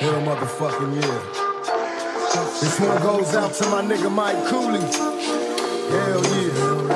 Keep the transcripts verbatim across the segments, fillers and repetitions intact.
real motherfucking year. This one goes out to my nigga Mike Cooley. Hell yeah.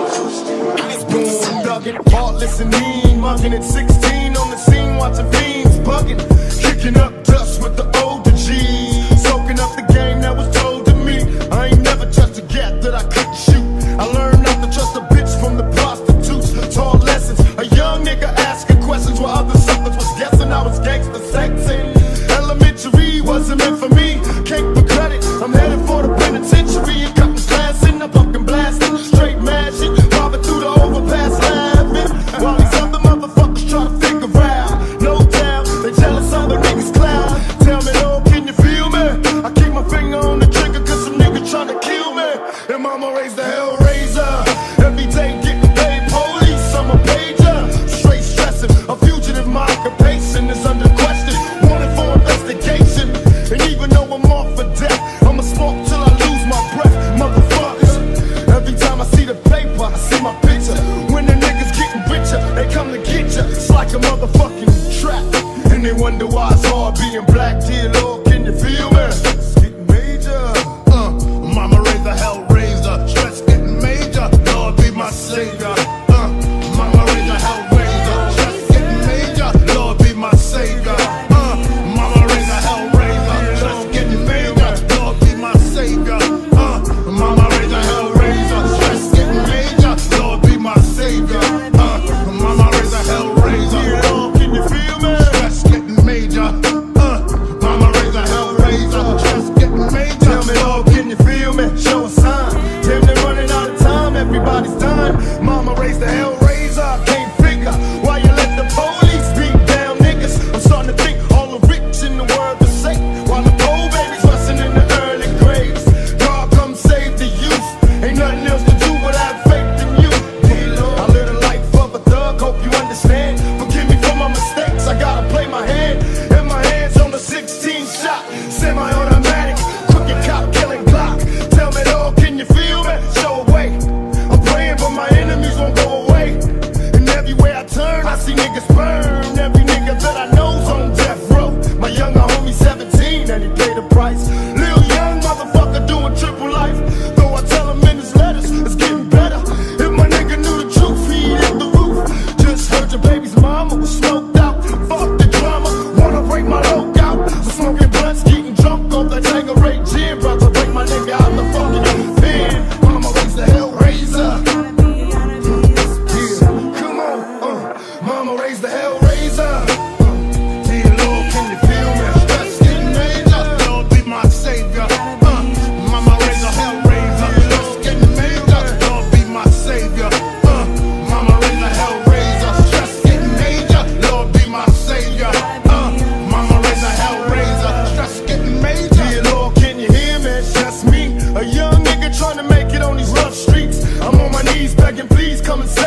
Boom, duggin', heartless and mean, mugging at sixteen on the scene, watching fiends bugging, kicking up dust with the older G's, soaking up the game that was told to me. I ain't never touched a gap that I couldn't shoot. I learned not to trust a bitch from the prostitutes. Taught lessons, a young nigga asking questions while other suckers was guessing I was gangster sexing. Elementary wasn't meant for me, can't be credit. I'm headed for the penitentiary and cutting class in the fucking blasting, straight mashing, robbing through the overpass laughing, while these other motherfuckers try to figure out. No doubt, they jealous other niggas cloud. Tell me, oh, can you feel me? I keep my finger on the trigger cause some nigga trying to kill me. And mama raised the Hellraiser, every day getting paid police, I'm a pager, straight stressing, a fugitive, my occupation is under question, wanted for investigation. And even though I'm off for death, I'ma smoke till I lose my breath, motherfuckers. Every time I see the paper, I see my picture. When the niggas getting richer, they come to get ya. It's like a motherfucking trap, and they wonder why it's hard being black. Dear Lord, can you feel me? It's getting major. Uh, mama raised a Hellraiser, stress getting major. Lord be my savior. Uh, mama raised a Hellraiser, stress getting major. Lord be my savior. Uh, mama raised a Hellraiser, stress getting major. Lord be my savior. Uh, mama raised a Hellraiser, stress getting major. Lord be my savior. Uh, mama raised a Hellraiser. Lord, can you feel me? Stress getting major. Uh, mama raised a Hellraiser, stress getting major. Tell me, Lord, can you feel me? Show a sign. Damn, they're running out of time. Everybody's done. Mama raised the Hellraiser. I can't figure why you let the police beat down niggas. I'm starting to think all the rich in the world are safe, while the poor babies rusting in the early graves. God come save the youth. Ain't nothing else to do but have faith in you. I live the life of a thug. Hope you understand. Forgive me for my mistakes. I gotta play my hand. And my hands on the sixteen shot, semi-automatic, crooked cop killing Glock. Tell me, Lord, can you feel me? Show a way. I'm praying, but my enemies won't go away. And everywhere I turn, I see niggas burn. Every nigga that I know's on death row. My younger homie seventeen, and he paid the price. Lil young motherfucker doing triple life. Though I tell him in his letters, it's getting better. If my nigga knew the truth, he'd hit the roof. Just heard your baby's mama was smoked out. Fuck the drama, wanna break my loc out. So smoking blunts, getting drunk off that Tanqueray gin. About to break my nigga out the fucking pen. Mama raised the Hellraiser. Yeah, come on, uh, mama raised the Hellraiser. Uh, dear Lord, can you feel me? Stress getting major. Lord be my savior. Uh, mama raised the Hellraiser. Stress getting major. Lord be my savior. Uh, mama raised the Hellraiser. Stress getting major. Lord be my savior. Uh, mama raised the Hellraiser. Stress getting major. Dear Lord, can you hear me? It's just me, a young nigga trying to make it on these rough streets. I'm on my knees begging, please come and save